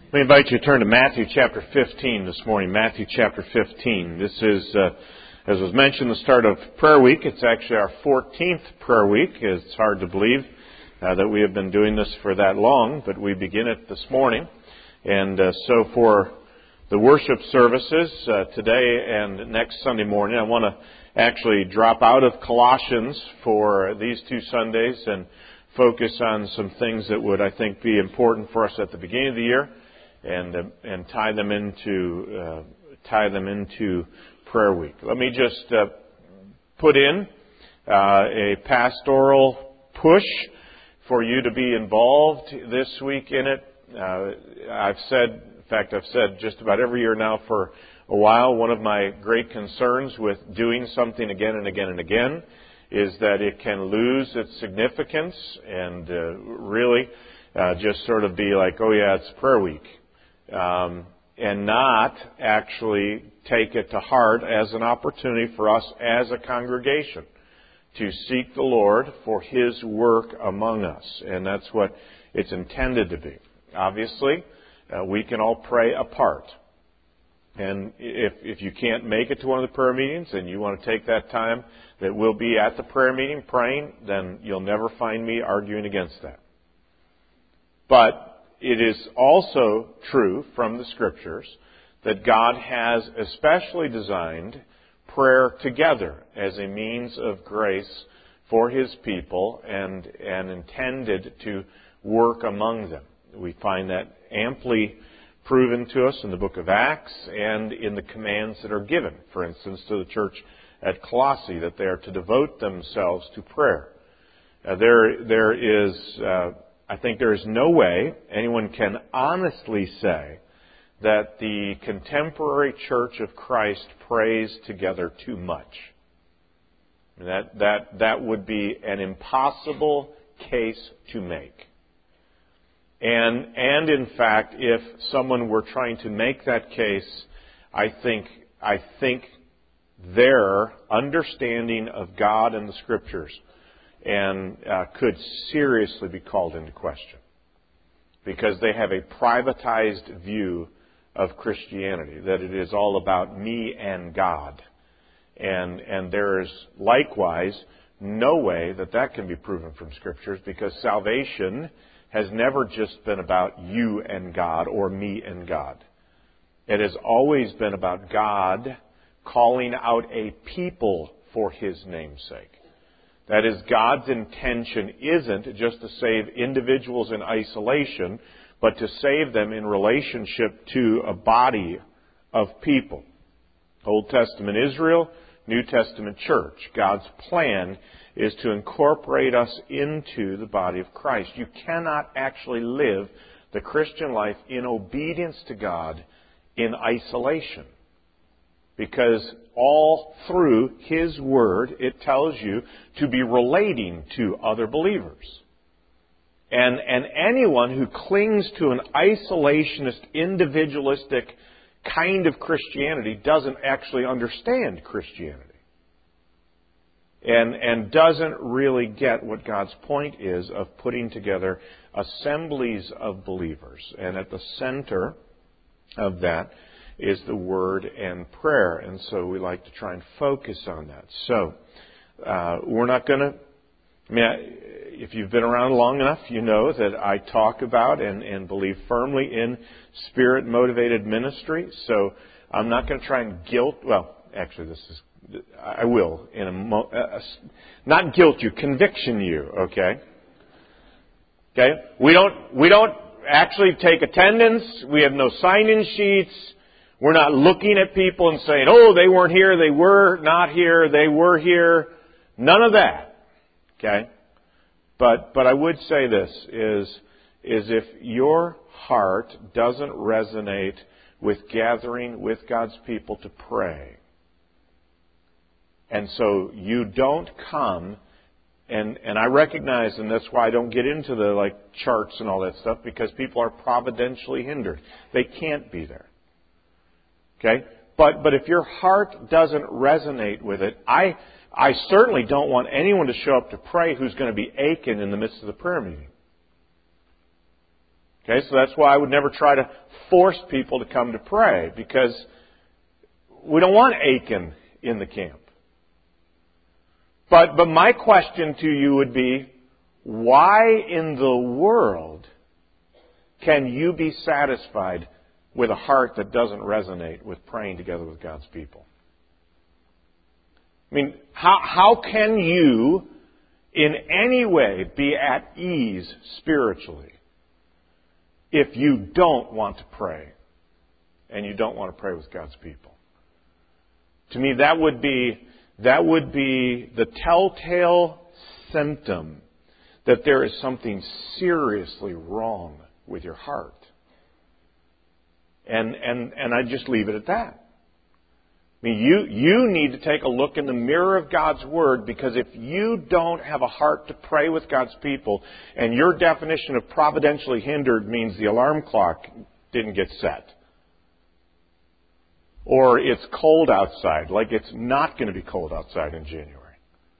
Let me invite you to turn to Matthew chapter 15 this morning. Matthew chapter 15. This is, as was mentioned, the start of prayer week. It's actually our 14th prayer week. It's hard to believe that we have been doing this for that long, but we begin it this morning. And so for the worship services today and next Sunday morning, I want to actually drop out of Colossians for these two Sundays and focus on some things that would, I think, be important for us at the beginning of the year. And tie them into prayer week. Let me just put in a pastoral push for you to be involved this week in it. I've said just about every year now for a while, one of my great concerns with doing something again and again and again is that it can lose its significance and really just sort of be like, oh yeah, it's prayer week. And not actually take it to heart as an opportunity for us as a congregation to seek the Lord for His work among us. And that's what it's intended to be. Obviously, we can all pray apart. And if you can't make it to one of the prayer meetings and you want to take that time that we'll be at the prayer meeting praying, then you'll never find me arguing against that. But it is also true from the Scriptures that God has especially designed prayer together as a means of grace for His people and intended to work among them. We find that amply proven to us in the book of Acts and in the commands that are given, for instance, to the church at Colossae, that they are to devote themselves to prayer. I think there is no way anyone can honestly say that the contemporary Church of Christ prays together too much. That would be an impossible case to make. And in fact, if someone were trying to make that case, I think their understanding of God and the Scriptures and could seriously be called into question because they have a privatized view of Christianity, that it is all about me and God. And there is likewise no way that can be proven from Scriptures because salvation has never just been about you and God or me and God. It has always been about God calling out a people for His name's sake. That is, God's intention isn't just to save individuals in isolation, but to save them in relationship to a body of people. Old Testament Israel, New Testament church. God's plan is to incorporate us into the body of Christ. You cannot actually live the Christian life in obedience to God in isolation. Because all through His Word, it tells you to be relating to other believers. And anyone who clings to an isolationist, individualistic kind of Christianity doesn't actually understand Christianity. And doesn't really get what God's point is of putting together assemblies of believers. And at the center of that is the Word and prayer. And so we like to try and focus on that. So, we're not going to, if you've been around long enough, you know that I talk about and believe firmly in Spirit-motivated ministry. So I'm not going to try and I will, not guilt you, conviction you, okay? Okay? We don't actually take attendance. We have no sign-in sheets. We're not looking at people and saying, oh, they weren't here, they were not here, they were here. None of that. Okay? But I would say this, is if your heart doesn't resonate with gathering with God's people to pray, and so you don't come, and I recognize, and that's why I don't get into the charts and all that stuff, because people are providentially hindered. They can't be there. Okay? But if your heart doesn't resonate with it, I certainly don't want anyone to show up to pray who's going to be aching in the midst of the prayer meeting. Okay, so that's why I would never try to force people to come to pray, because we don't want Achan in the camp. But my question to you would be, why in the world can you be satisfied with a heart that doesn't resonate with praying together with God's people? I mean, how can you in any way be at ease spiritually if you don't want to pray and you don't want to pray with God's people? To me, that would be the telltale symptom that there is something seriously wrong with your heart. And I just leave it at that. I mean, you need to take a look in the mirror of God's Word, because if you don't have a heart to pray with God's people, and your definition of providentially hindered means the alarm clock didn't get set, or it's cold outside, like it's not going to be cold outside in January.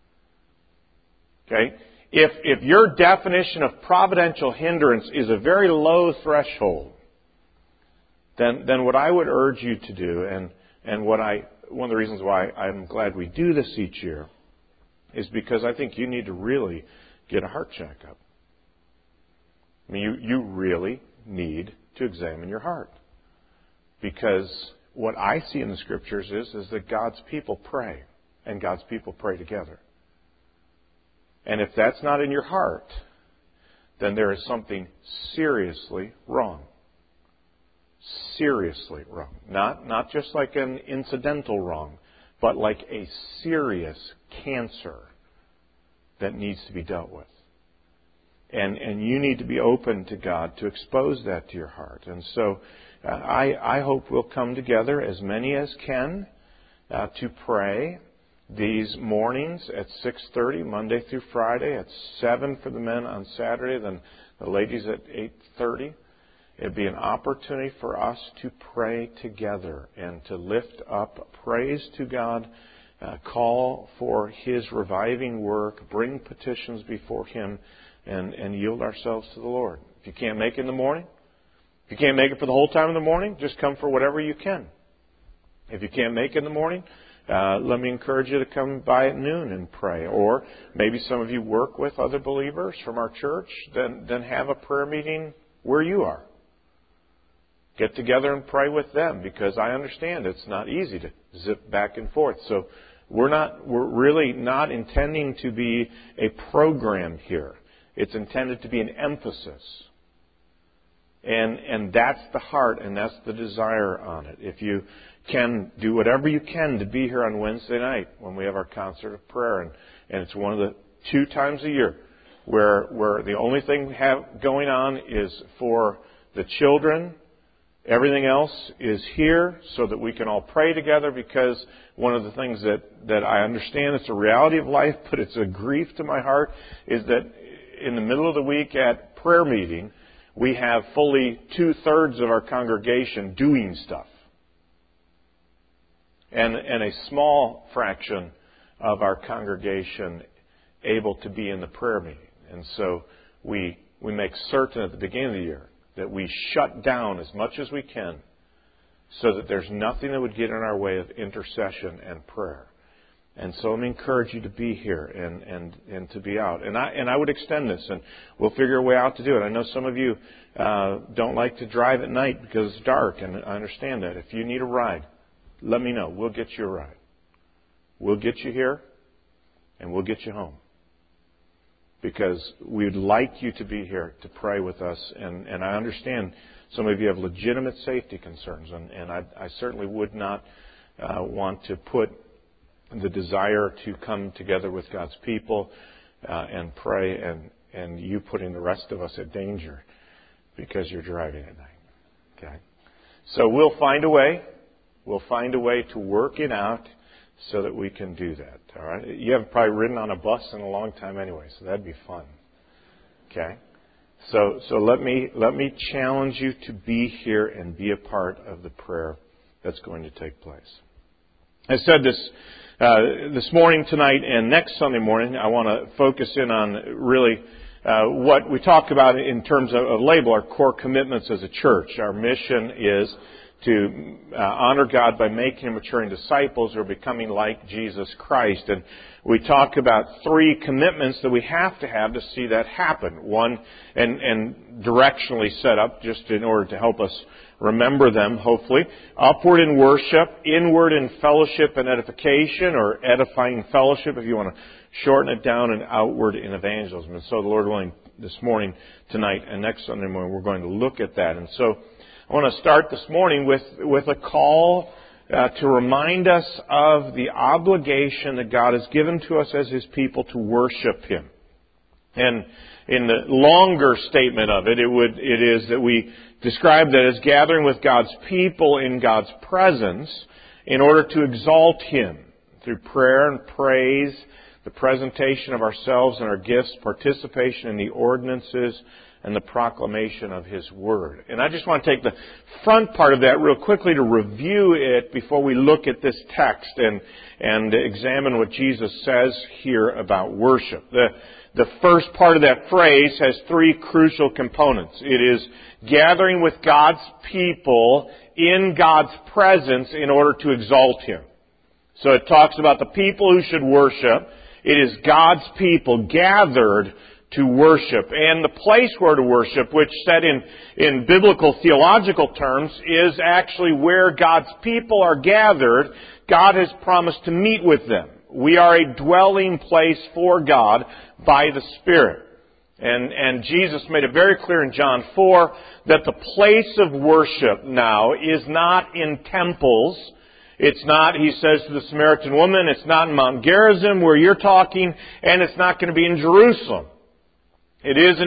Okay? If your definition of providential hindrance is a very low threshold, then what I would urge you to do, and one of the reasons why I'm glad we do this each year, is because I think you need to really get a heart checkup. I mean, you really need to examine your heart. Because what I see in the Scriptures is that God's people pray, and God's people pray together. And if that's not in your heart, then there is something seriously wrong. Seriously wrong. Not just like an incidental wrong, but like a serious cancer that needs to be dealt with. And you need to be open to God to expose that to your heart. And so I hope we'll come together, as many as can, to pray these mornings at 6:30, Monday through Friday, at 7 for the men on Saturday, then the ladies at 8:30. It'd be an opportunity for us to pray together and to lift up praise to God, call for His reviving work, bring petitions before Him, and yield ourselves to the Lord. If you can't make it in the morning, if you can't make it for the whole time in the morning, just come for whatever you can. If you can't make it in the morning, let me encourage you to come by at noon and pray. Or maybe some of you work with other believers from our church, then have a prayer meeting where you are. Get together and pray with them, because I understand it's not easy to zip back and forth. So we're really not intending to be a program here. It's intended to be an emphasis. And that's the heart and that's the desire on it. If you can do whatever you can to be here on Wednesday night when we have our concert of prayer, and it's one of the 2 times a year where the only thing we have going on is for the children. Everything else is here so that we can all pray together, because one of the things that I understand, it's a reality of life, but it's a grief to my heart, is that in the middle of the week at prayer meeting, we have fully 2/3 of our congregation doing stuff. And a small fraction of our congregation able to be in the prayer meeting. And so we make certain at the beginning of the year that we shut down as much as we can so that there's nothing that would get in our way of intercession and prayer. And so let me encourage you to be here and to be out. And I would extend this, and we'll figure a way out to do it. I know some of you don't like to drive at night because it's dark, and I understand that. If you need a ride, let me know. We'll get you a ride. We'll get you here, and we'll get you home. Because we'd like you to be here to pray with us. And I understand some of you have legitimate safety concerns. And I certainly would not want to put the desire to come together with God's people and pray and you putting the rest of us at danger because you're driving at night. Okay? So we'll find a way. We'll find a way to work it out so that we can do that. All right? You haven't probably ridden on a bus in a long time anyway, so that'd be fun. Okay? So let me challenge you to be here and be a part of the prayer that's going to take place. I said this morning, tonight, and next Sunday morning, I want to focus in on really what we talk about in terms of label, our core commitments as a church. Our mission is to honor God by making and maturing disciples who are becoming like Jesus Christ. And we talk about 3 commitments that we have to see that happen. One, and directionally set up just in order to help us remember them, hopefully. Upward in worship, inward in fellowship and edification, or edifying fellowship if you want to shorten it down, and outward in evangelism. And so the Lord willing, this morning, tonight, and next Sunday morning, we're going to look at that. And so I want to start this morning with a call to remind us of the obligation that God has given to us as His people to worship Him. And in the longer statement of it, it is that we describe that as gathering with God's people in God's presence in order to exalt Him through prayer and praise, the presentation of ourselves and our gifts, participation in the ordinances, and the proclamation of His Word. And I just want to take the front part of that real quickly to review it before we look at this text and examine what Jesus says here about worship. The first part of that phrase has 3 crucial components. It is gathering with God's people in God's presence in order to exalt Him. So it talks about the people who should worship. It is God's people gathered to worship. And the place where to worship, which said in biblical theological terms, is actually where God's people are gathered. God has promised to meet with them. We are a dwelling place for God by the Spirit. And Jesus made it very clear in John 4 that the place of worship now is not in temples. It's not, He says to the Samaritan woman, it's not in Mount Gerizim where you're talking, and it's not going to be in Jerusalem. It is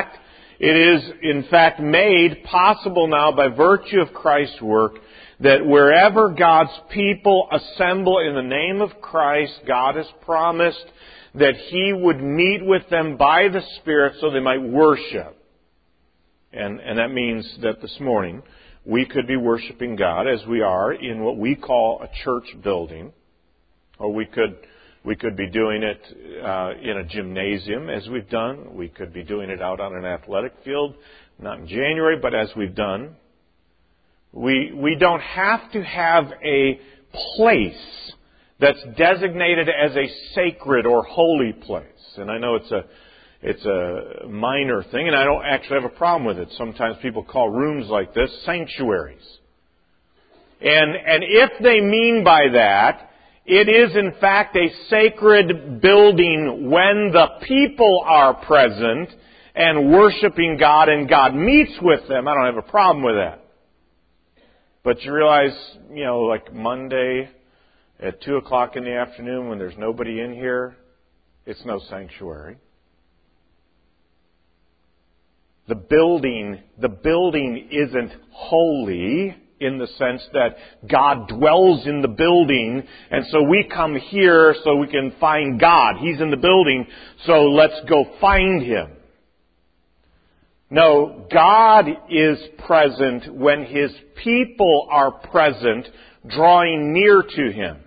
in fact made possible now by virtue of Christ's work that wherever God's people assemble in the name of Christ, God has promised that He would meet with them by the Spirit so they might worship. And that means that this morning we could be worshiping God as we are in what we call a church building, or we could be doing it in a gymnasium, as we've done. We could be doing it out on an athletic field, not in January, but as we've done. We don't have to have a place that's designated as a sacred or holy place. And I know it's a minor thing, and I don't actually have a problem with it. Sometimes people call rooms like this sanctuaries. And if they mean by that, it is in fact a sacred building when the people are present and worshiping God and God meets with them. I don't have a problem with that. But you realize, like Monday at 2 o'clock in the afternoon when there's nobody in here, it's no sanctuary. The building isn't holy in the sense that God dwells in the building, and so we come here so we can find God. He's in the building, so let's go find Him. No, God is present when His people are present, drawing near to Him.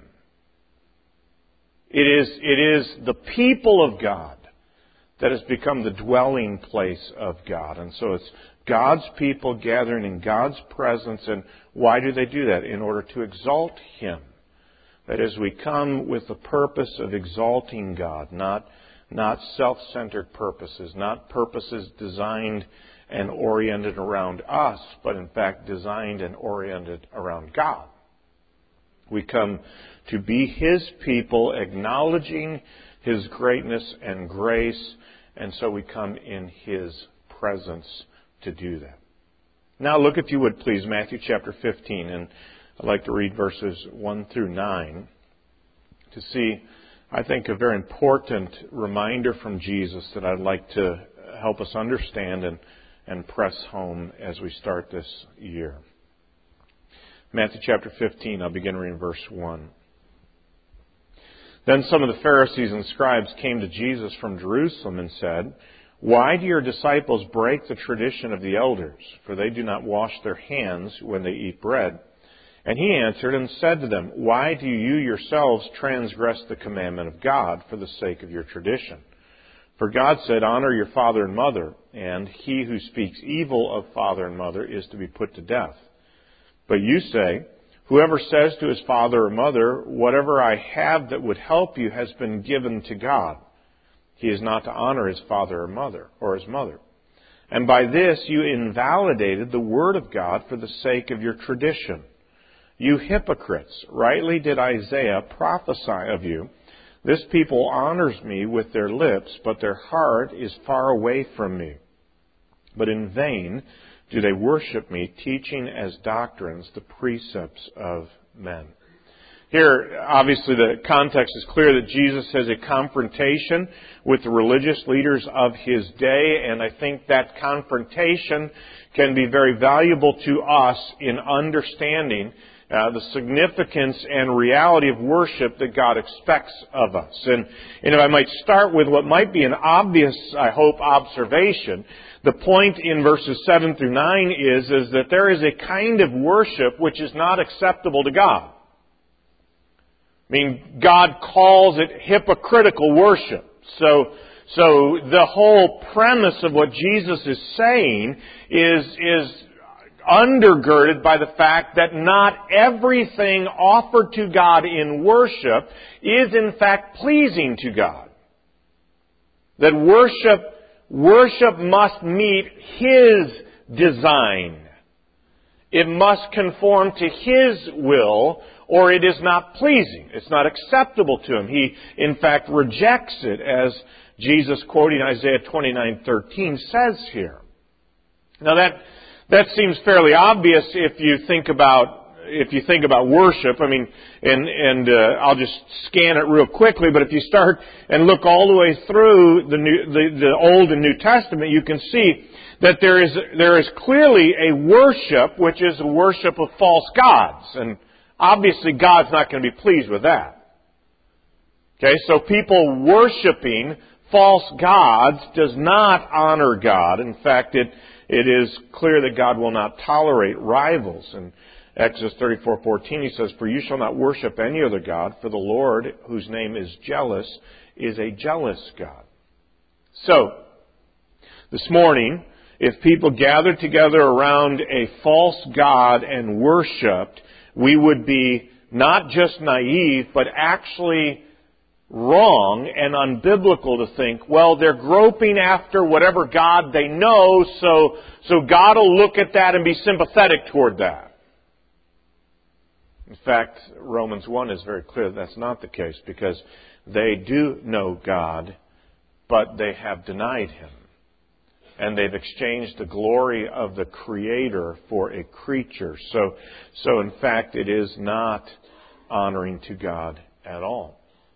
It is the people of God that has become the dwelling place of God. And so it's God's people gathering in God's presence. And why do they do that? In order to exalt Him. That is, we come with the purpose of exalting God, not self-centered purposes, not purposes designed and oriented around us, but in fact designed and oriented around God. We come to be His people, acknowledging His greatness and grace, and so we come in His presence to do that. Now look, if you would please, Matthew chapter 15, and I'd like to read verses 1 through 9 to see, I think, a very important reminder from Jesus that I'd like to help us understand and press home as we start this year. Matthew chapter 15, I'll begin reading verse 1. Then some of the Pharisees and scribes came to Jesus from Jerusalem and said, "Why do your disciples break the tradition of the elders? For they do not wash their hands when they eat bread." And He answered and said to them, "Why do you yourselves transgress the commandment of God for the sake of your tradition? For God said, honor your father and mother, and he who speaks evil of father and mother is to be put to death. But you say, whoever says to his father or mother, whatever I have that would help you has been given to God. He is not to honor his father or mother, or his mother. And by this you invalidated the word of God for the sake of your tradition. You hypocrites, rightly did Isaiah prophesy of you. This people honors me with their lips, but their heart is far away from me. But in vain do they worship me, teaching as doctrines the precepts of men. Here, obviously, the context is clear that Jesus has a confrontation with the religious leaders of his day, and I think that confrontation can be very valuable to us in understanding the significance and reality of worship that God expects of us. And if I might start with what might be an obvious, I hope, observation, the point in verses 7 through 9 is that there is a kind of worship which is not acceptable to God. I mean, God calls it hypocritical worship. So the whole premise of what Jesus is saying is undergirded by the fact that not everything offered to God in worship is in fact pleasing to God. That worship must meet His design. It must conform to His will, or it is not pleasing. It's not acceptable to Him. He, in fact, rejects it, as Jesus, quoting Isaiah 29:13, says here. Now that seems fairly obvious if you think about worship. I mean, and I'll just scan it real quickly. But if you start and look all the way through the Old and New Testament, you can see that there is clearly a worship which is a worship of false gods, and obviously God's not going to be pleased with that. Okay, so people worshiping false gods does not honor God. In fact, it is clear that God will not tolerate rivals. In Exodus 34:14, He says, "For you shall not worship any other god, for the Lord, whose name is jealous, is a jealous God." So, this morning, if people gathered together around a false god and worshipped, we would be not just naive, but actually wrong and unbiblical to think, well, they're groping after whatever God they know, so God will look at that and be sympathetic toward that. In fact, Romans 1 is very clear that that's not the case, because they do know God, but they have denied Him. And they've exchanged the glory of the Creator for a creature. So in fact, it is not honoring to God at all.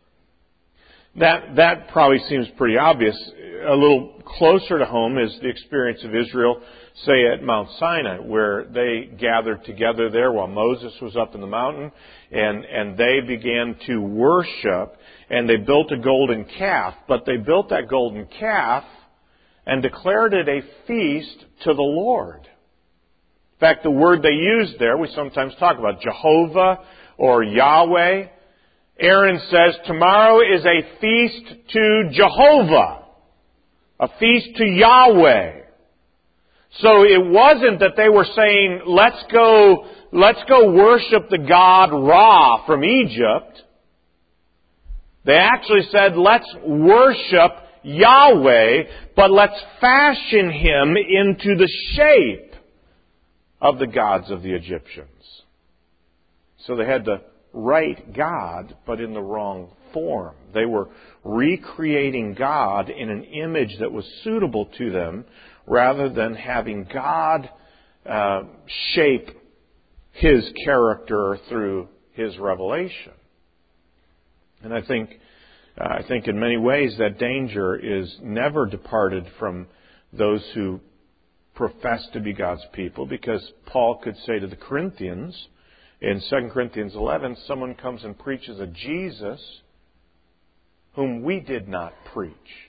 That probably seems pretty obvious. A little closer to home is the experience of Israel, say at Mount Sinai, where they gathered together there while Moses was up in the mountain, and they began to worship, and they built a golden calf. But they built that golden calf and declared it a feast to the Lord. In fact, the word they used there, we sometimes talk about Jehovah or Yahweh. Aaron says, tomorrow is a feast to Jehovah, a feast to Yahweh. So it wasn't that they were saying, let's go worship the god Ra from Egypt. They actually said, let's worship Yahweh, but let's fashion Him into the shape of the gods of the Egyptians. So they had the right God, but in the wrong form. They were recreating God in an image that was suitable to them, rather than having God shape His character through His revelation. And I think in many ways that danger is never departed from those who profess to be God's people, because Paul could say to the Corinthians in 2 Corinthians 11, someone comes and preaches a Jesus whom we did not preach.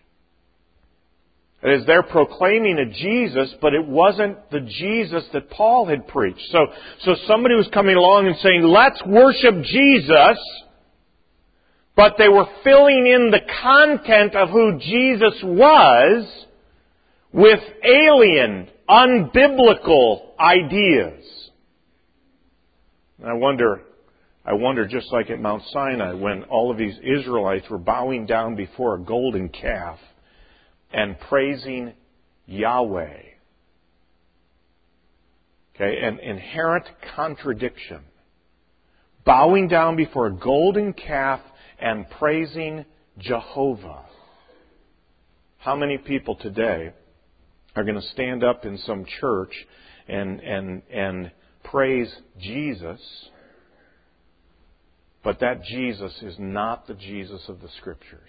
It is they're proclaiming a Jesus, but it wasn't the Jesus that Paul had preached. So somebody was coming along and saying, let's worship Jesus, but they were filling in the content of who Jesus was with alien, unbiblical ideas. And I wonder, just like at Mount Sinai, when all of these Israelites were bowing down before a golden calf and praising Yahweh. Okay, an inherent contradiction. Bowing down before a golden calf and praising Jehovah. How many people today are going to stand up in some church and praise Jesus, but that Jesus is not the Jesus of the Scriptures?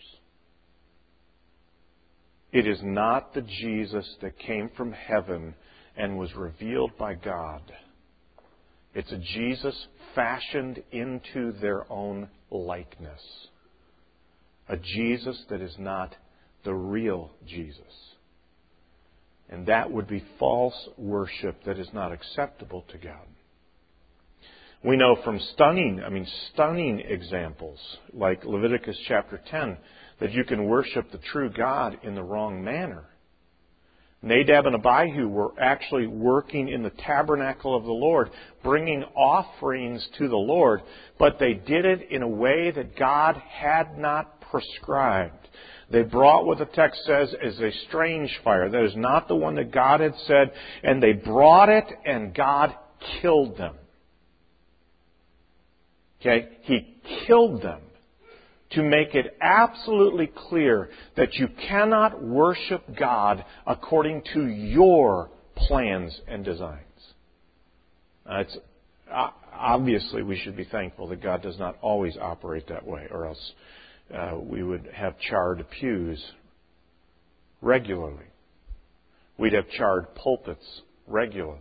It is not the Jesus that came from heaven and was revealed by God. It's a Jesus fashioned into their own likeness. A Jesus that is not the real Jesus. And that would be false worship that is not acceptable to God. We know from stunning examples, like Leviticus chapter 10, that you can worship the true God in the wrong manner. Nadab and Abihu were actually working in the tabernacle of the Lord, bringing offerings to the Lord, but they did it in a way that God had not prescribed. They brought what the text says is a strange fire. That is not the one that God had said, and they brought it and God killed them. Okay? He killed them to make it absolutely clear that you cannot worship God according to your plans and designs. Obviously, we should be thankful that God does not always operate that way, or else we would have charred pews regularly. We'd have charred pulpits regularly.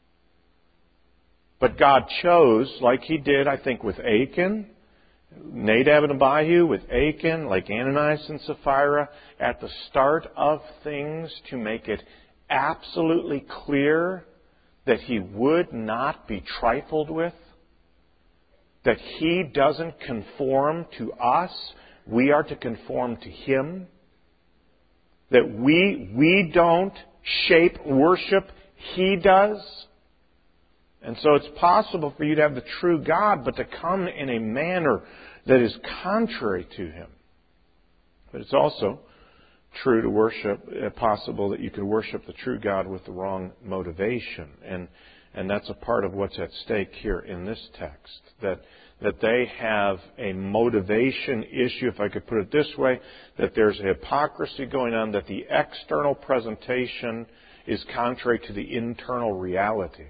But God chose, like He did, I think, with Achan, Nadab and Abihu, with Achan, like Ananias and Sapphira, at the start of things to make it absolutely clear that He would not be trifled with, that He doesn't conform to us, we are to conform to Him, that we don't shape worship, He does. And so it's possible for you to have the true God, but to come in a manner that is contrary to Him. But it's also true to worship, possible that you could worship the true God with the wrong motivation. And that's a part of what's at stake here in this text. That they have a motivation issue, if I could put it this way, that there's a hypocrisy going on, that the external presentation is contrary to the internal reality.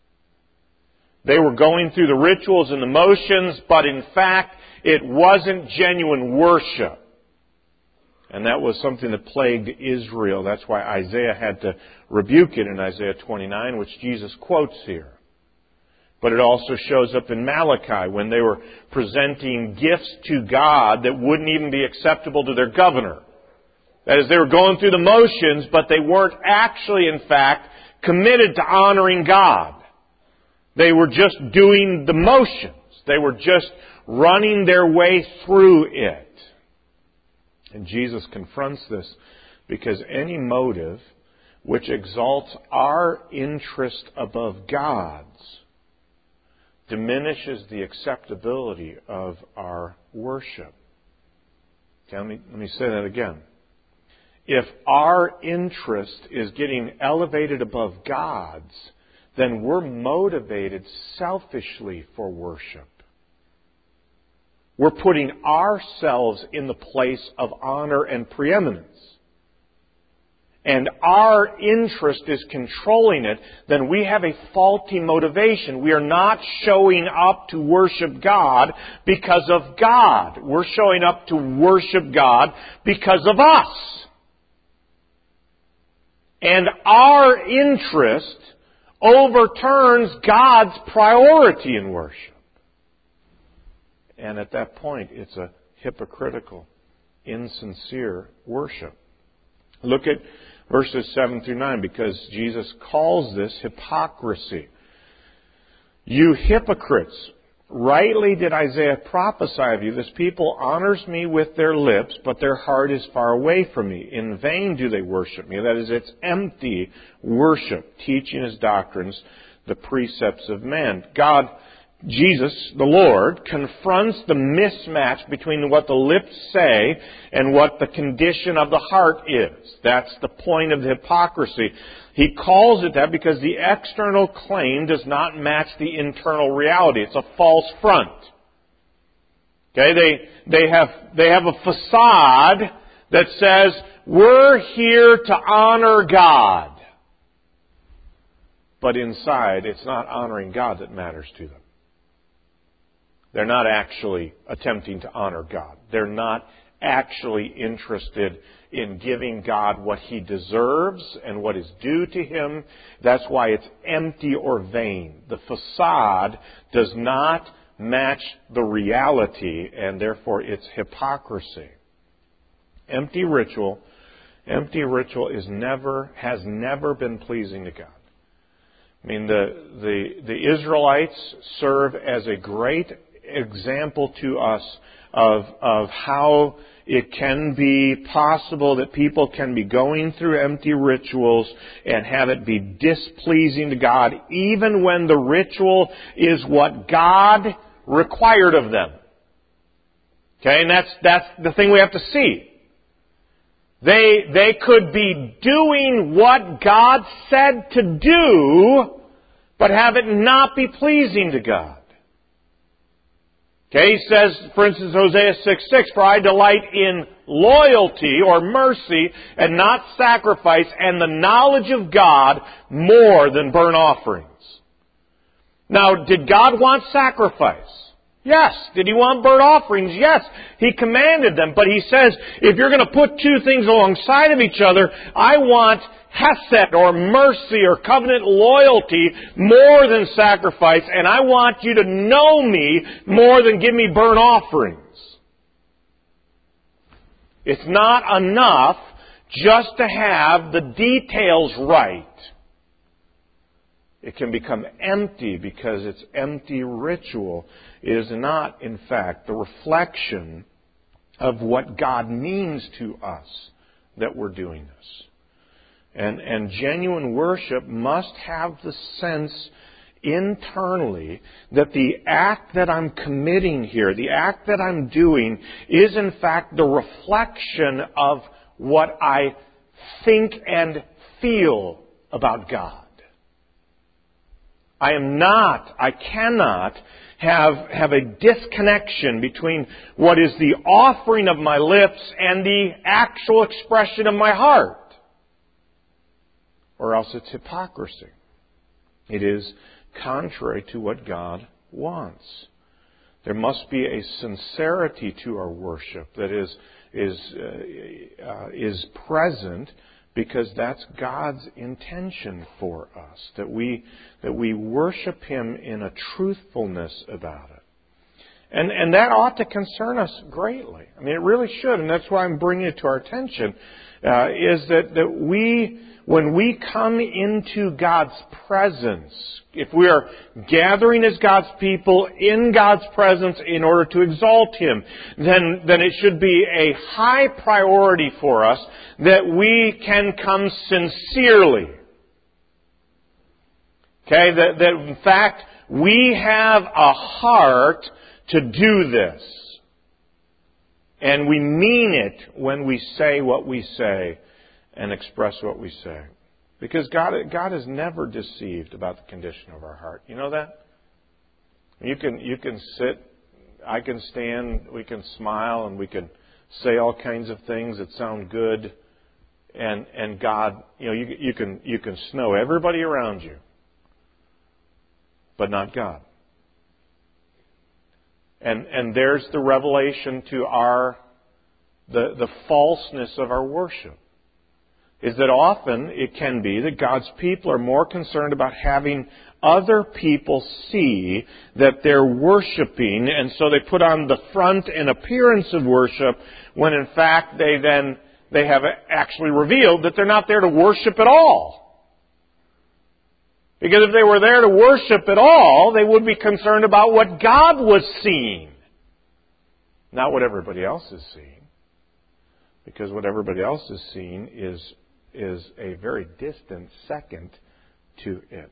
They were going through the rituals and the motions, but in fact, it wasn't genuine worship. And that was something that plagued Israel. That's why Isaiah had to rebuke it in Isaiah 29, which Jesus quotes here. But it also shows up in Malachi when they were presenting gifts to God that wouldn't even be acceptable to their governor. That is, they were going through the motions, but they weren't actually, in fact, committed to honoring God. They were just doing the motions. They were just running their way through it. And Jesus confronts this because any motive which exalts our interest above God's diminishes the acceptability of our worship. Okay, let me say that again. If our interest is getting elevated above God's, then we're motivated selfishly for worship. We're putting ourselves in the place of honor and preeminence. And our interest is controlling it, then we have a faulty motivation. We are not showing up to worship God because of God. We're showing up to worship God because of us. And our interest overturns God's priority in worship. And at that point, it's a hypocritical, insincere worship. Look at verses 7 through 9, because Jesus calls this hypocrisy. You hypocrites, Rightly did Isaiah prophesy of you, this people honors me with their lips, but their heart is far away from me. In vain do they worship me. That is, it's empty worship, teaching as doctrines the precepts of men. God, Jesus, the Lord, confronts the mismatch between what the lips say and what the condition of the heart is. That's the point of the hypocrisy. He calls it that because the external claim does not match the internal reality. It's a false front. Okay, they have a facade that says, we're here to honor God. But inside, it's not honoring God that matters to them. They're not actually attempting to honor God. They're not actually interested in giving God what He deserves and what is due to Him. That's why it's empty or vain. The facade does not match the reality, and therefore it's hypocrisy. Empty ritual has never been pleasing to God. I mean, the Israelites serve as a great example to us of how it can be possible that people can be going through empty rituals and have it be displeasing to God, even when the ritual is what God required of them. Okay, and that's the thing we have to see. They could be doing what God said to do, but have it not be pleasing to God. Okay, he says, for instance, Hosea 6:6, for I delight in loyalty or mercy and not sacrifice, and the knowledge of God more than burnt offerings. Now, did God want sacrifice? Yes. Did He want burnt offerings? Yes. He commanded them. But He says, if you're going to put two things alongside of each other, I want hesed or mercy or covenant loyalty more than sacrifice, and I want you to know me more than give me burnt offerings. It's not enough just to have the details right. It can become empty because its empty ritual is not, in fact, the reflection of what God means to us that we're doing this. And genuine worship must have the sense internally that the act that I'm committing here, the act that I'm doing, is in fact the reflection of what I think and feel about God. I cannot have a disconnection between what is the offering of my lips and the actual expression of my heart. Or else it's hypocrisy. It is contrary to what God wants. There must be a sincerity to our worship that is present, because that's God's intention for us, that we worship Him in a truthfulness about it. And that ought to concern us greatly. I mean, it really should, and that's why I'm bringing it to our attention, is that we, when we come into God's presence, if we are gathering as God's people in God's presence in order to exalt Him, then it should be a high priority for us that we can come sincerely. Okay, that in fact we have a heart to do this. And we mean it when we say what we say and express what we say. Because God is never deceived about the condition of our heart. You know that? You can sit, I can stand, we can smile, and we can say all kinds of things that sound good, and God, you can snow everybody around you, but not God. And there's the revelation to the falseness of our worship. Is that often it can be that God's people are more concerned about having other people see that they're worshiping, and so they put on the front and appearance of worship, when in fact they have actually revealed that they're not there to worship at all. Because if they were there to worship at all, they would be concerned about what God was seeing, not what everybody else is seeing. Because what everybody else is seeing is a very distant second to it.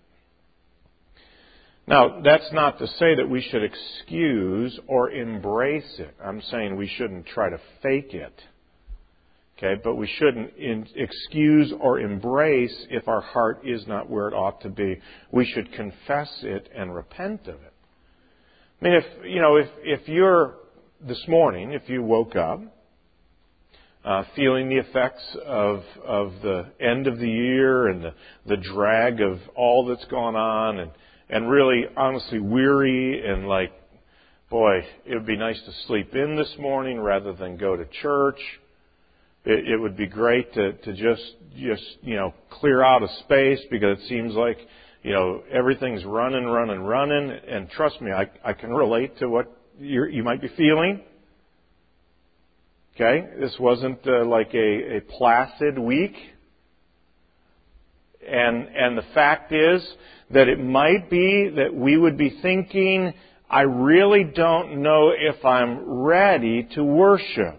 Now, that's not to say that we should excuse or embrace it. I'm saying we shouldn't try to fake it. Okay, but we shouldn't excuse or embrace if our heart is not where it ought to be. We should confess it and repent of it. I mean, if you're this morning, if you woke up feeling the effects of the end of the year and the drag of all that's gone on, and really honestly weary and like, boy, it would be nice to sleep in this morning rather than go to church. It would be great to just clear out a space, because it seems like everything's running. And trust me, I can relate to what you might be feeling. Okay, this wasn't like a placid week. And the fact is that it might be that we would be thinking, I really don't know if I'm ready to worship.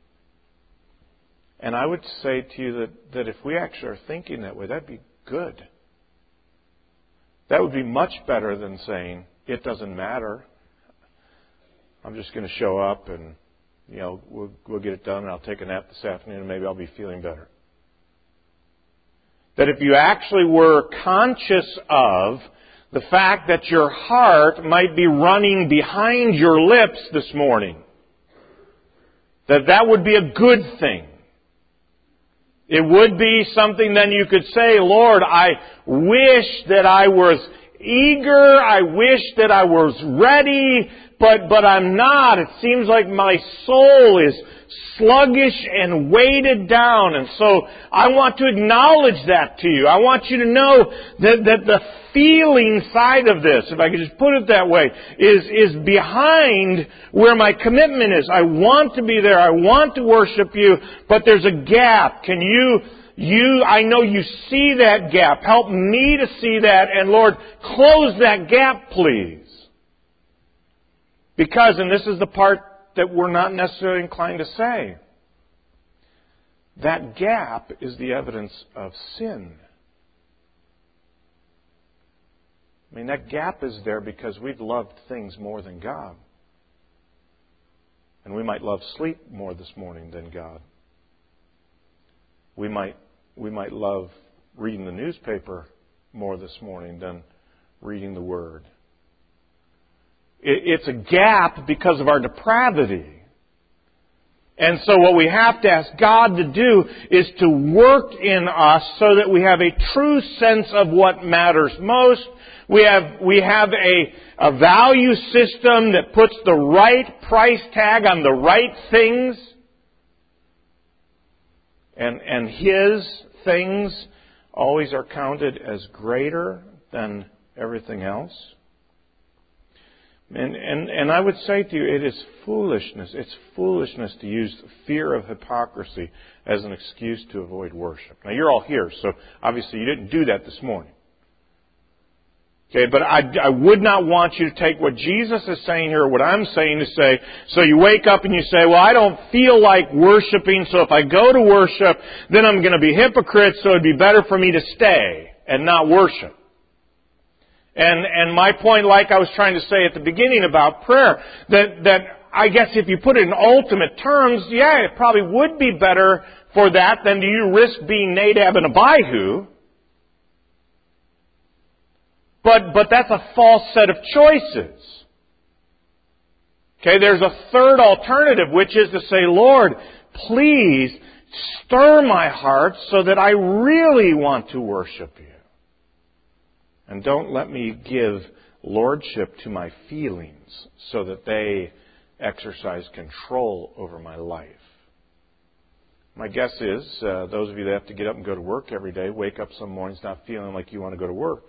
And I would say to you that if we actually are thinking that way, that'd be good. That would be much better than saying, it doesn't matter. I'm just going to show up and, we'll get it done, and I'll take a nap this afternoon and maybe I'll be feeling better. That if you actually were conscious of the fact that your heart might be running behind your lips this morning, that would be a good thing. It would be something then you could say, Lord, I wish that I was eager, I wish that I was ready, but I'm not. It seems like my soul is sluggish and weighted down. And so I want to acknowledge that to you. I want you to know that the feeling side of this, if I could just put it that way, is behind where my commitment is. I want to be there. I want to worship you, but there's a gap. Can I know you see that gap. Help me to see that, and Lord, close that gap, please. Because, and this is the part that we're not necessarily inclined to say, that gap is the evidence of sin. I mean, that gap is there because we've loved things more than God. And we might love sleep more this morning than God. We might love reading the newspaper more this morning than reading the Word. It's a gap because of our depravity. And so what we have to ask God to do is to work in us so that we have a true sense of what matters most. We have a value system that puts the right price tag on the right things. And His things always are counted as greater than everything else. And I would say to you, it is foolishness. It's foolishness to use fear of hypocrisy as an excuse to avoid worship. Now, you're all here, so obviously you didn't do that this morning. Okay, but I would not want you to take what Jesus is saying here, or what I'm saying to say, so you wake up and you say, well, I don't feel like worshiping, so if I go to worship, then I'm going to be hypocrite, so it'd be better for me to stay and not worship. And my point, like I was trying to say at the beginning about prayer, that I guess if you put it in ultimate terms, yeah, it probably would be better for that than do you risk being Nadab and Abihu. But that's a false set of choices. Okay, there's a third alternative, which is to say, Lord, please stir my heart so that I really want to worship you. And don't let me give lordship to my feelings so that they exercise control over my life. My guess is, those of you that have to get up and go to work every day, wake up some mornings not feeling like you want to go to work.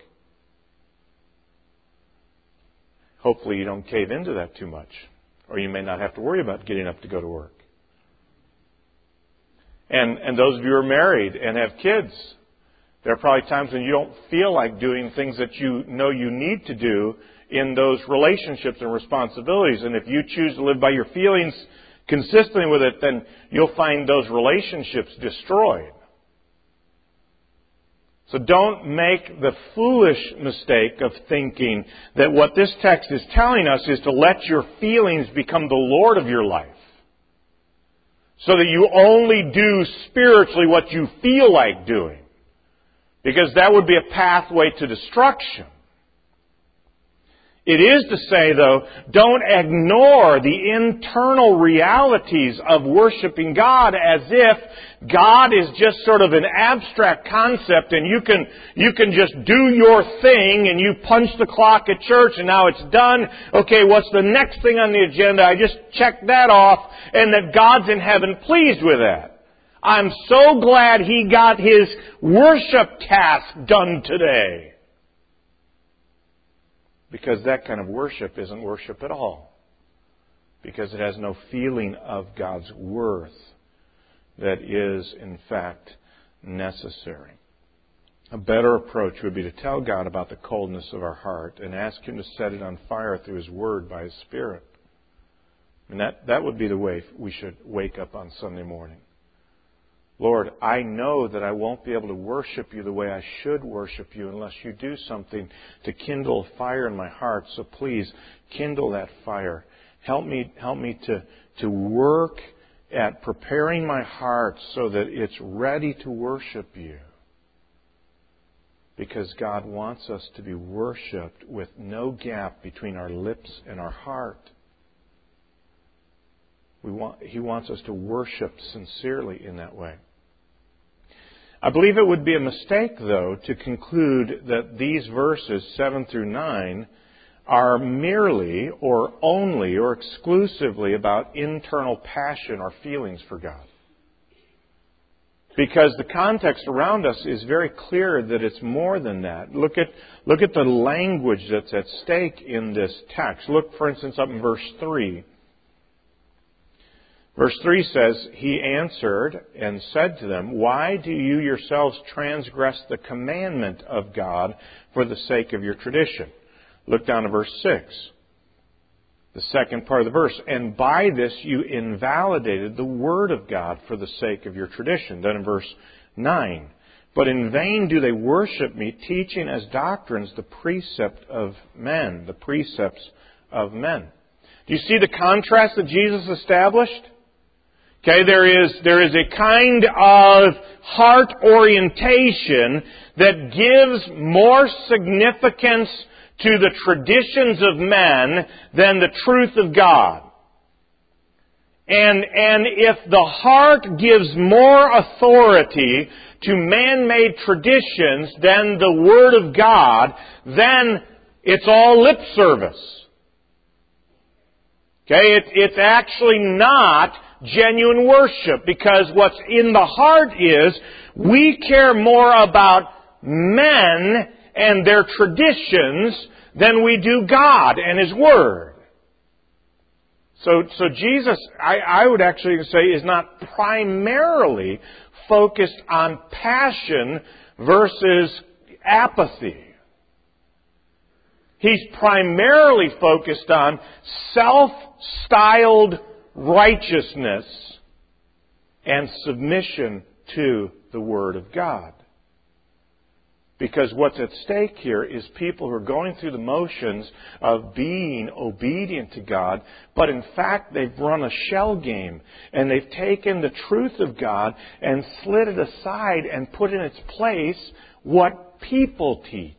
Hopefully you don't cave into that too much. Or you may not have to worry about getting up to go to work. And those of you who are married and have kids, There are probably times when you don't feel like doing things that you know you need to do in those relationships and responsibilities. And if you choose to live by your feelings consistently with it, then you'll find those relationships destroyed. So don't make the foolish mistake of thinking that what this text is telling us is to let your feelings become the Lord of your life. So that you only do spiritually what you feel like doing. Because that would be a pathway to destruction. It is to say, though, don't ignore the internal realities of worshiping God as if God is just sort of an abstract concept and you can just do your thing and you punch the clock at church and now it's done. Okay, what's the next thing on the agenda? I just checked that off, and that God's in heaven pleased with that. I'm so glad He got His worship task done today. Because that kind of worship isn't worship at all. Because it has no feeling of God's worth that is, in fact, necessary. A better approach would be to tell God about the coldness of our heart and ask Him to set it on fire through His Word by His Spirit. And that would be the way we should wake up on Sunday morning. Lord, I know that I won't be able to worship You the way I should worship You unless You do something to kindle a fire in my heart. So please, kindle that fire. Help me to work at preparing my heart so that it's ready to worship You. Because God wants us to be worshipped with no gap between our lips and our heart. He wants us to worship sincerely in that way. I believe it would be a mistake, though, to conclude that these verses 7 through 9 are merely or only or exclusively about internal passion or feelings for God. Because the context around us is very clear that it's more than that. Look at the language that's at stake in this text. Look, for instance, up in verse 3. Verse 3 says, He answered and said to them, Why do you yourselves transgress the commandment of God for the sake of your tradition? Look down to verse 6. The second part of the verse. And by this you invalidated the word of God for the sake of your tradition. Then in verse 9. But in vain do they worship me, teaching as doctrines the precepts of men. The precepts of men. Do you see the contrast that Jesus established? Okay, there is a kind of heart orientation that gives more significance to the traditions of men than the truth of God. And if the heart gives more authority to man-made traditions than the Word of God, then it's all lip service. Okay, it's actually not genuine worship, because what's in the heart is we care more about men and their traditions than we do God and His Word. So Jesus, I would actually say, is not primarily focused on passion versus apathy. He's primarily focused on self-styled righteousness and submission to the Word of God. Because what's at stake here is people who are going through the motions of being obedient to God, but in fact they've run a shell game and they've taken the truth of God and slid it aside and put in its place what people teach.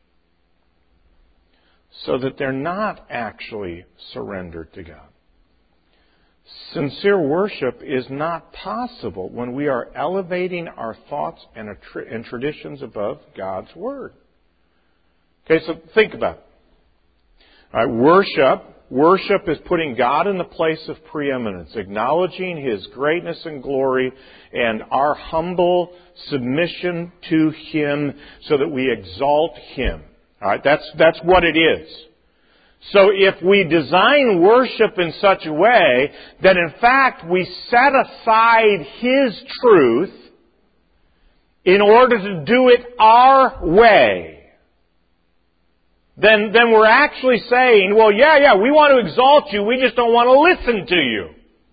So that they're not actually surrendered to God. Sincere worship is not possible when we are elevating our thoughts and traditions above God's Word. Okay, so think about it. All right, worship is putting God in the place of preeminence, acknowledging His greatness and glory and our humble submission to Him so that we exalt Him. All right, that's what it is. So if we design worship in such a way that in fact we set aside His truth in order to do it our way, then we're actually saying, well, yeah, we want to exalt you, we just don't want to listen to you.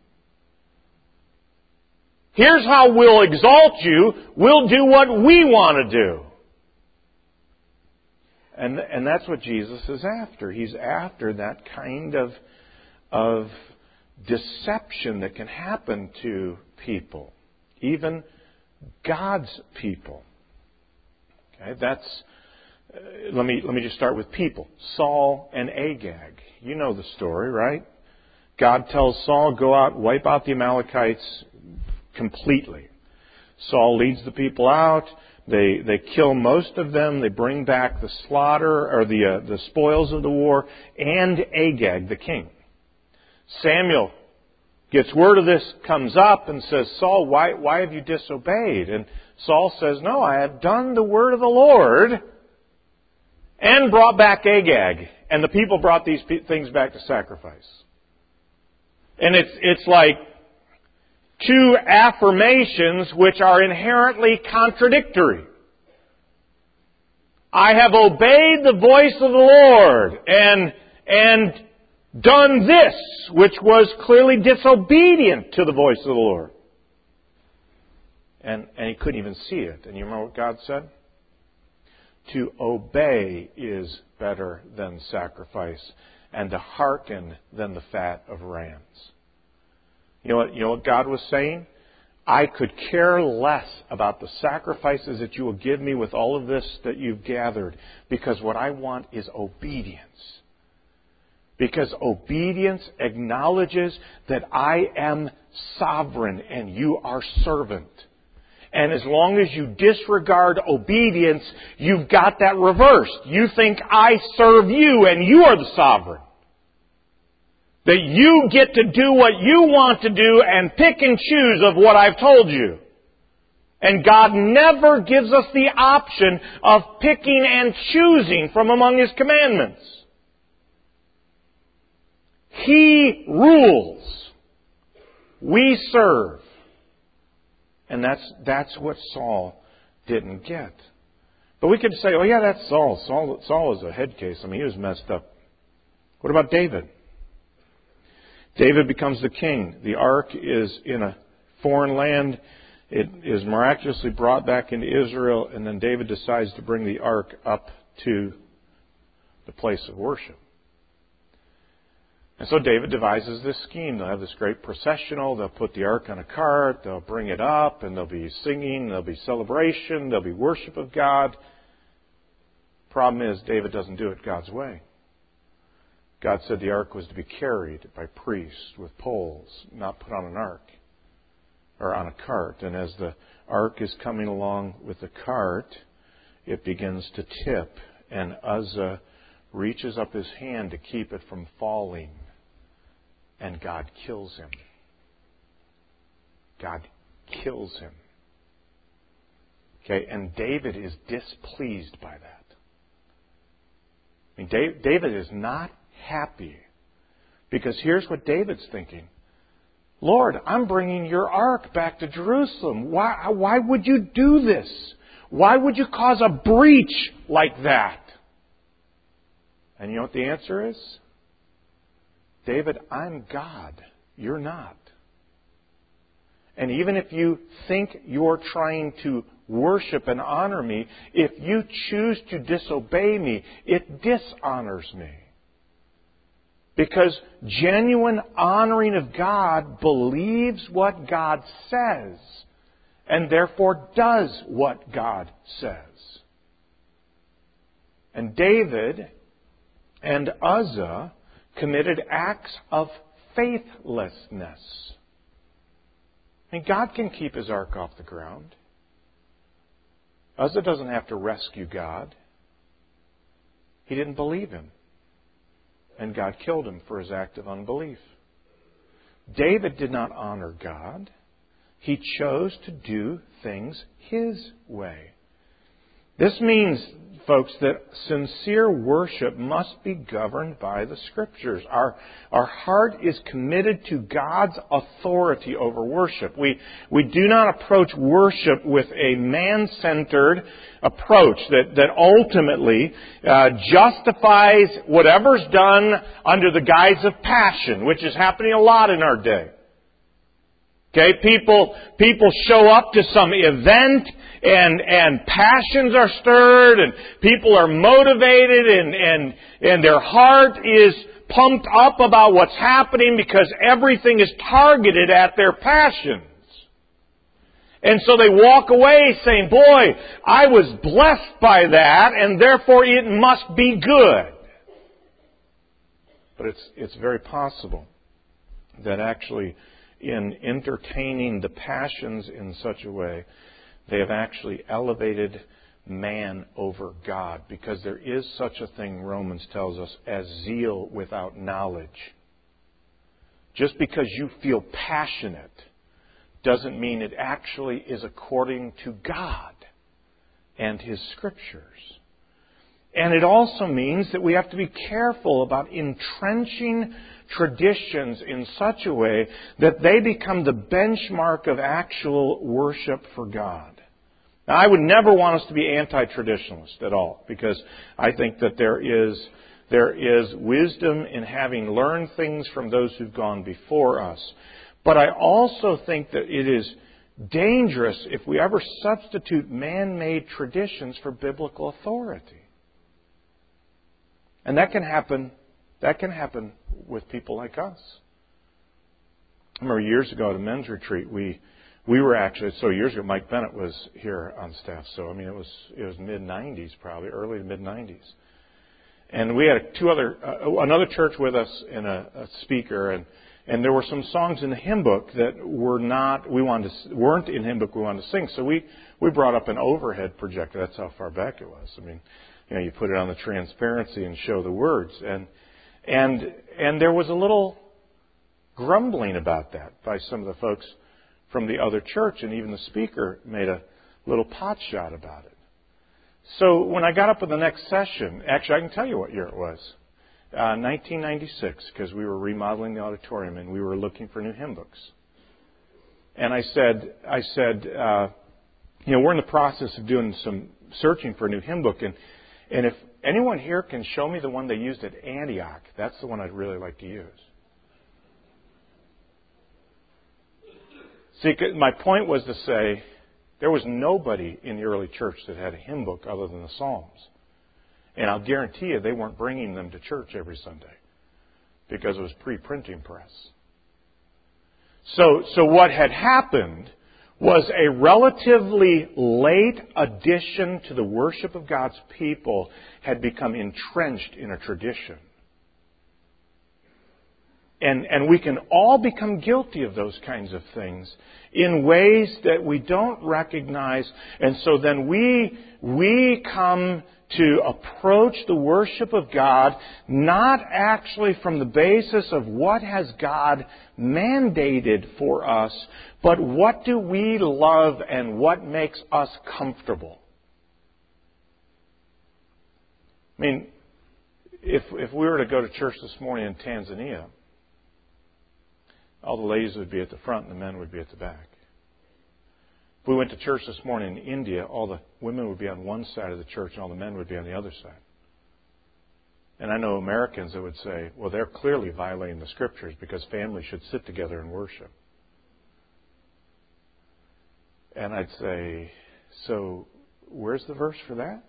Here's how we'll exalt you, we'll do what we want to do. And that's what Jesus is after. He's after that kind of deception that can happen to people, even God's people. Okay, let me just start with people. Saul and Agag. You know the story, right? God tells Saul, go out, wipe out the Amalekites completely. Saul leads the people out. They kill most of them. They bring back the slaughter or the spoils of the war and Agag, the king. Samuel gets word of this, comes up and says, Saul, why have you disobeyed? And Saul says, no, I have done the word of the Lord and brought back Agag. And the people brought these things back to sacrifice. And it's like two affirmations which are inherently contradictory. I have obeyed the voice of the Lord and done this, which was clearly disobedient to the voice of the Lord. And he couldn't even see it. And you remember what God said? To obey is better than sacrifice, and to hearken than the fat of rams. You know what God was saying? I could care less about the sacrifices that you will give me with all of this that you've gathered, because what I want is obedience. Because obedience acknowledges that I am sovereign and you are servant. And as long as you disregard obedience, you've got that reversed. You think I serve you and you are the sovereign. That you get to do what you want to do and pick and choose of what I've told you. And God never gives us the option of picking and choosing from among His commandments. He rules. We serve. And that's what Saul didn't get. But we could say, oh yeah, that's Saul. Saul is a head case. I mean, he was messed up. What about David? David becomes the king. The ark is in a foreign land. It is miraculously brought back into Israel, and then David decides to bring the ark up to the place of worship. And so David devises this scheme. They'll have this great processional. They'll put the ark on a cart. They'll bring it up, and there'll be singing. There'll be celebration. There'll be worship of God. Problem is, David doesn't do it God's way. God said the ark was to be carried by priests with poles, not put on an ark or on a cart. And as the ark is coming along with the cart, it begins to tip, and Uzzah reaches up his hand to keep it from falling, and God kills him. God kills him. Okay, and David is displeased by that. I mean, David is not happy, because here's what David's thinking. Lord, I'm bringing your ark back to Jerusalem. Why would you do this? Why would you cause a breach like that? And you know what the answer is? David, I'm God. You're not. And even if you think you're trying to worship and honor me, if you choose to disobey me, it dishonors me. Because genuine honoring of God believes what God says, and therefore does what God says. And David and Uzzah committed acts of faithlessness. I mean, God can keep His ark off the ground. Uzzah doesn't have to rescue God. He didn't believe Him. And God killed him for his act of unbelief. David did not honor God. He chose to do things his way. This means, folks, that sincere worship must be governed by the Scriptures. Our heart is committed to God's authority over worship. We do not approach worship with a man-centered approach that ultimately justifies whatever's done under the guise of passion, which is happening a lot in our day. Okay, people show up to some event and passions are stirred and people are motivated and their heart is pumped up about what's happening because everything is targeted at their passions. And so they walk away saying, boy, I was blessed by that and therefore it must be good. But it's very possible that actually in entertaining the passions in such a way, they have actually elevated man over God, because there is such a thing, Romans tells us, as zeal without knowledge. Just because you feel passionate doesn't mean it actually is according to God and His Scriptures. And it also means that we have to be careful about entrenching traditions in such a way that they become the benchmark of actual worship for God. Now, I would never want us to be anti-traditionalist at all, because I think that there is wisdom in having learned things from those who've gone before us. But I also think that it is dangerous if we ever substitute man-made traditions for biblical authority. And that can happen with people like us. I remember years ago at a men's retreat, we were actually, so years ago, Mike Bennett was here on staff. So, I mean, it was mid-90s probably, early to mid-90s. And we had another church with us and a speaker, and there were some songs in the hymn book that weren't in hymn book we wanted to sing. So we brought up an overhead projector. That's how far back it was. I mean, you put it on the transparency and show the words. And there was a little grumbling about that by some of the folks from the other church, and even the speaker made a little pot shot about it. So when I got up in the next session, actually I can tell you what year it was, 1996, because we were remodeling the auditorium and we were looking for new hymn books. And I said, we're in the process of doing some searching for a new hymn book, and if anyone here can show me the one they used at Antioch, that's the one I'd really like to use. See, my point was to say there was nobody in the early church that had a hymn book other than the Psalms. And I'll guarantee you they weren't bringing them to church every Sunday because it was pre-printing press. So what had happened was a relatively late addition to the worship of God's people had become entrenched in a tradition. And we can all become guilty of those kinds of things in ways that we don't recognize. And so then we come to approach the worship of God not actually from the basis of what has God mandated for us, but what do we love and what makes us comfortable. I mean, if we were to go to church this morning in Tanzania, all the ladies would be at the front and the men would be at the back. If we went to church this morning in India, all the women would be on one side of the church and all the men would be on the other side. And I know Americans that would say, well, they're clearly violating the Scriptures because families should sit together and worship. And I'd say, so where's the verse for that?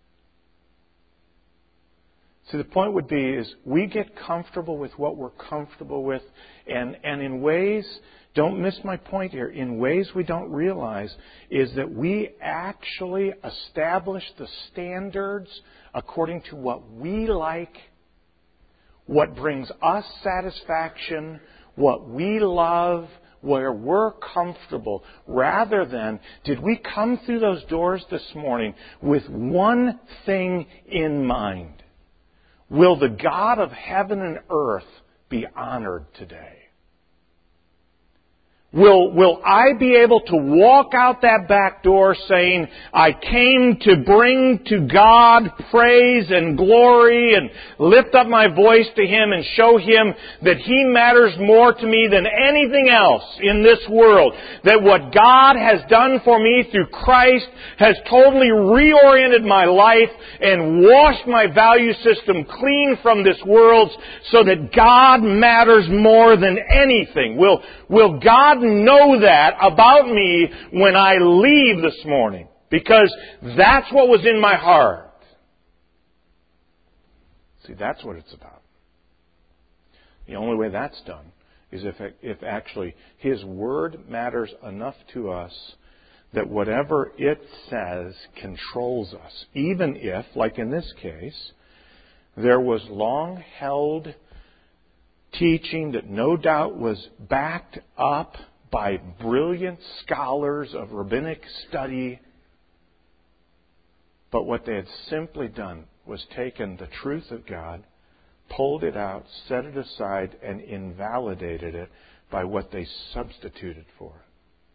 See, the point would be is we get comfortable with what we're comfortable with, and in ways, don't miss my point here, in ways we don't realize is that we actually establish the standards according to what we like, what brings us satisfaction, what we love, where we're comfortable, rather than did we come through those doors this morning with one thing in mind? Will the God of heaven and earth be honored today? Will I be able to walk out that back door saying, I came to bring to God praise and glory and lift up my voice to Him and show Him that He matters more to me than anything else in this world? That what God has done for me through Christ has totally reoriented my life and washed my value system clean from this world so that God matters more than anything? Will God know that about me when I leave this morning? Because that's what was in my heart. See, that's what it's about. The only way that's done is if actually His Word matters enough to us that whatever it says controls us. Even if, like in this case, there was long-held teaching that no doubt was backed up by brilliant scholars of rabbinic study. But what they had simply done was taken the truth of God, pulled it out, set it aside, and invalidated it by what they substituted for it.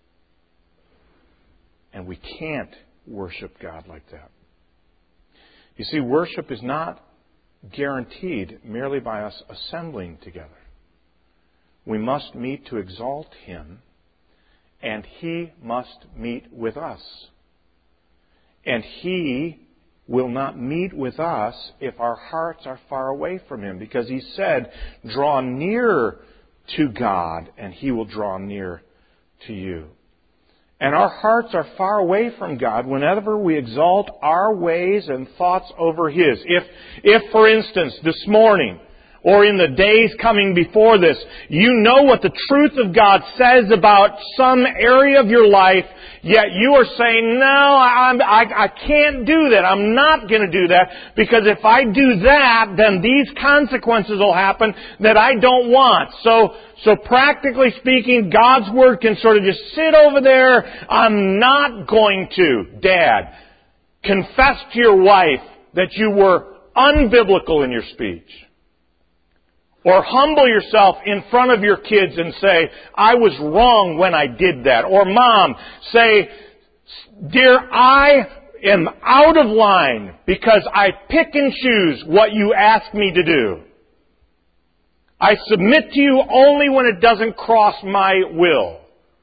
And we can't worship God like that. You see, worship is not guaranteed merely by us assembling together. We must meet to exalt Him, and He must meet with us. And He will not meet with us if our hearts are far away from Him, because He said, draw near to God, and He will draw near to you. And our hearts are far away from God whenever we exalt our ways and thoughts over His. If, for instance, this morning, or in the days coming before this, you know what the truth of God says about some area of your life, yet you are saying, no, I can't do that. I'm not going to do that, because if I do that, then these consequences will happen that I don't want. So practically speaking, God's Word can sort of just sit over there. I'm not going to. Dad, confess to your wife that you were unbiblical in your speech. Or humble yourself in front of your kids and say, I was wrong when I did that. Or mom, say, dear, I am out of line because I pick and choose what you ask me to do. I submit to you only when it doesn't cross my will.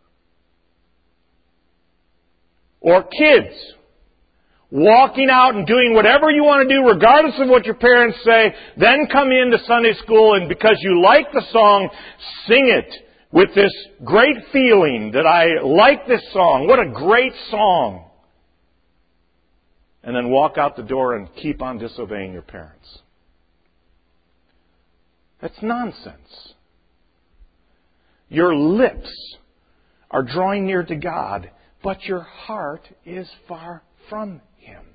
Or kids, walking out and doing whatever you want to do regardless of what your parents say, then come into Sunday school and because you like the song, sing it with this great feeling that I like this song. What a great song. And then walk out the door and keep on disobeying your parents. That's nonsense. Your lips are drawing near to God, but your heart is far from Him.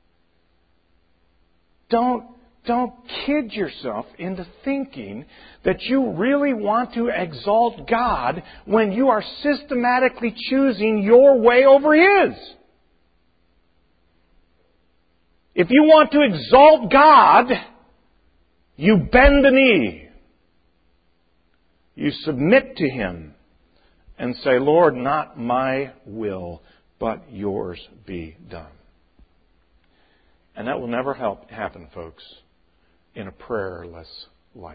Don't kid yourself into thinking that you really want to exalt God when you are systematically choosing your way over His. If you want to exalt God, you bend the knee. You submit to Him and say, Lord, not my will, but yours be done. And that will never happen, folks, in a prayerless life.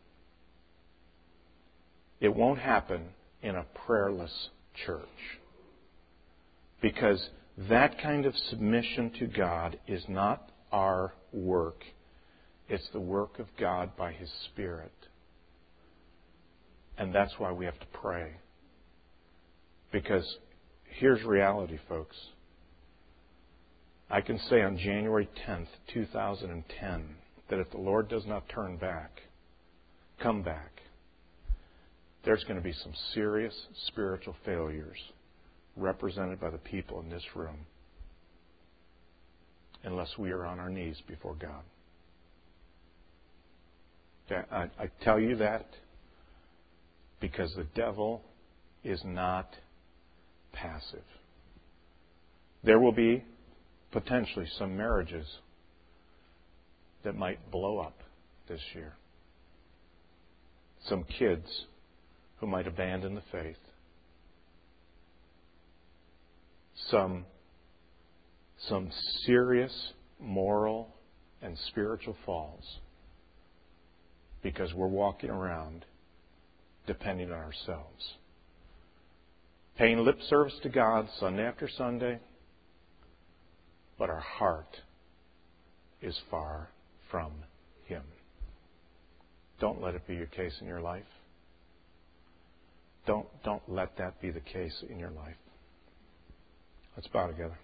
It won't happen in a prayerless church. Because that kind of submission to God is not our work. It's the work of God by His Spirit. And that's why we have to pray. Because here's reality, folks. I can say on January 10th, 2010, that if the Lord does not come back, there's going to be some serious spiritual failures represented by the people in this room unless we are on our knees before God. I tell you that because the devil is not passive. There will be potentially some marriages that might blow up this year. Some kids who might abandon the faith. some serious moral and spiritual falls because we're walking around depending on ourselves. Paying lip service to God Sunday after Sunday, but our heart is far from Him. Don't let it be your case in your life. Don't let that be the case in your life. Let's bow together.